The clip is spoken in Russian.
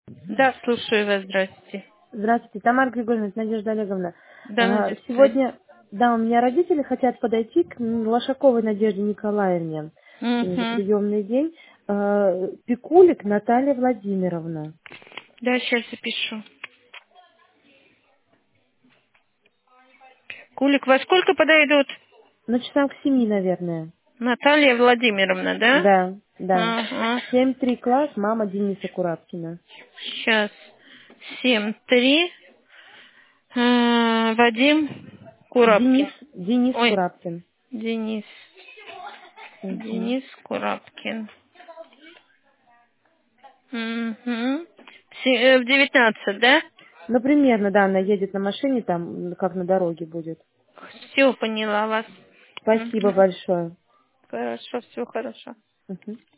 Да, слушаю вас, здрасте. Здравствуйте, Тамара Григорьевна, это Надежда Олеговна. Да, Надежда, здрасте. Сегодня, да, у меня родители хотят подойти к Лошаковой Надежде Николаевне. Сегодня же Угу. приемный день. Пикулик Наталья Владимировна. Да, сейчас запишу. Кулик, во сколько подойдут? Ну, часам к 7, наверное. Наталья Владимировна, да? Да, да. Ага. 7-3 класс, мама Дениса Курапкина. Сейчас. 7-3. Вадим Денис, Курапкин. Денис Ой, Курапкин. Денис. Мгм. Денис Курапкин. Угу. В 19, да? Ну, примерно, да, она едет на машине, там, как на дороге будет. Все, поняла вас. Спасибо Угу. большое. Хорошо, все хорошо. Мгм.